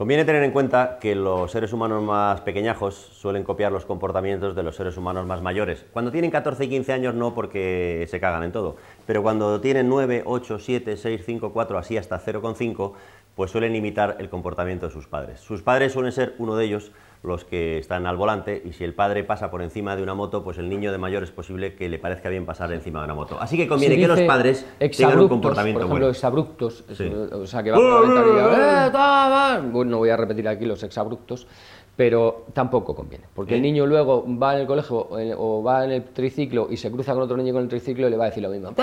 Conviene tener en cuenta que los seres humanos más pequeñajos suelen copiar los comportamientos de los seres humanos más mayores. Cuando tienen 14 y 15 años no, porque se cagan en todo, pero cuando tienen 9, 8, 7, 6, 5, 4, así hasta 0,5, pues suelen imitar el comportamiento de sus padres. Sus padres suelen ser uno de ellos los que están al volante, y si el padre pasa por encima de una moto, pues el niño de mayor es posible que le parezca bien pasar encima de una moto. Así que conviene que los padres tengan un comportamiento por ejemplo, bueno. Exabruptos, Sí. O sea, que va por la ventanilla, bueno, no voy a repetir aquí los exabruptos, pero tampoco conviene, porque el niño luego va en el colegio o va en el triciclo y se cruza con otro niño con el triciclo y le va a decir lo mismo.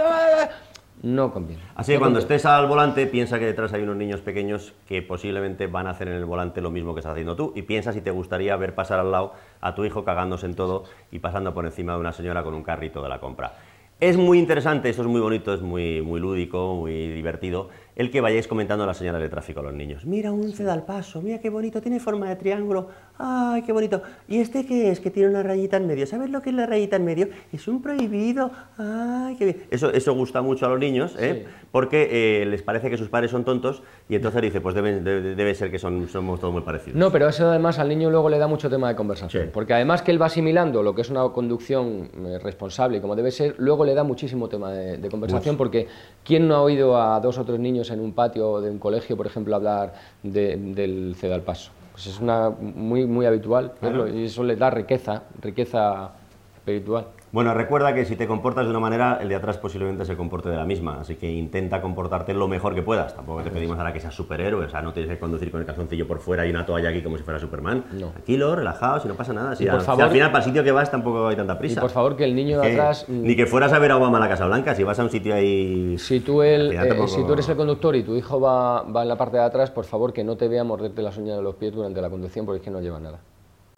No conviene. Así que cuando estés al volante, piensa que detrás hay unos niños pequeños que posiblemente van a hacer en el volante lo mismo que estás haciendo tú, y piensa si te gustaría ver pasar al lado a tu hijo cagándose en todo y pasando por encima de una señora con un carrito de la compra. Es muy interesante, esto es muy bonito, es muy lúdico, muy divertido, el que vayáis comentando las señales de tráfico a los niños. Mira, un ceda al paso, mira qué bonito, tiene forma de triángulo, ay, qué bonito. ¿Y este qué es? Que tiene una rayita en medio. ¿Sabes lo que es la rayita en medio? Es un prohibido, ay, qué bien. Eso gusta mucho a los niños, ¿eh? Sí. Porque les parece que sus padres son tontos, y entonces dice, pues debe ser que somos todos muy parecidos. No, pero eso además al niño luego le da mucho tema de conversación, Sí. porque además que él va asimilando lo que es una conducción responsable y como debe ser, luego le da muchísimo tema de conversación, porque ¿quién no ha oído a 2 o 3 niños en un patio de un colegio, por ejemplo, hablar del ceda al paso? Pues es muy habitual verlo, y eso le da riqueza espiritual. Bueno, recuerda que si te comportas de una manera, el de atrás posiblemente se comporte de la misma, así que intenta comportarte lo mejor que puedas. Tampoco te pedimos ahora que seas superhéroe, o sea, no tienes que conducir con el calzoncillo por fuera y una toalla aquí como si fuera Superman. No. Tranquilo, relajado, si no pasa nada. Si, por favor, al final, para el sitio que vas, tampoco hay tanta prisa. Y por favor, que el niño de atrás... Ni que fueras a ver a Obama a la Casa Blanca, si vas a un sitio ahí... Si tú eres el conductor y tu hijo va en la parte de atrás, por favor, que no te vea morderte las uñas de los pies durante la conducción, porque es que no lleva nada.